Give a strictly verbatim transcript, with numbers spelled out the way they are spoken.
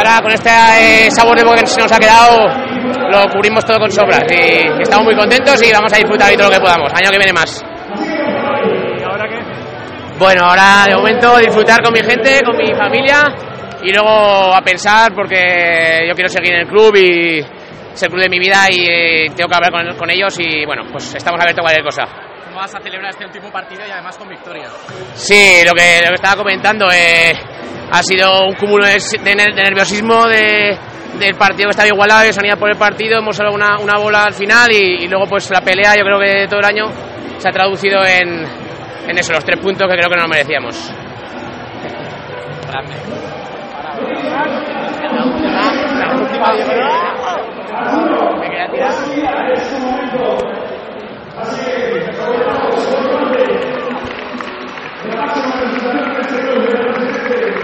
ahora con este eh, sabor de boca que se nos ha quedado lo cubrimos todo con sobras y estamos muy contentos y vamos a disfrutar de todo lo que podamos. Año que viene más. ¿Y ahora qué? Bueno, ahora de momento disfrutar con mi gente, con mi familia y luego a pensar porque yo quiero seguir en el club y es el club de mi vida y eh, tengo que hablar con, con ellos y bueno, pues estamos abiertos a cualquier cosa. ¿Cómo vas a celebrar este último partido y además con victoria? Sí, lo que, lo que estaba comentando eh, ha sido un cúmulo de, de, de nerviosismo de, del partido que estaba igualado, de sanidad por el partido, hemos solo una, una bola al final y, y luego pues la pelea yo creo que todo el año se ha traducido en, en eso, los tres puntos que creo que nos merecíamos. Grande. La última, me queda tirar. Gracias.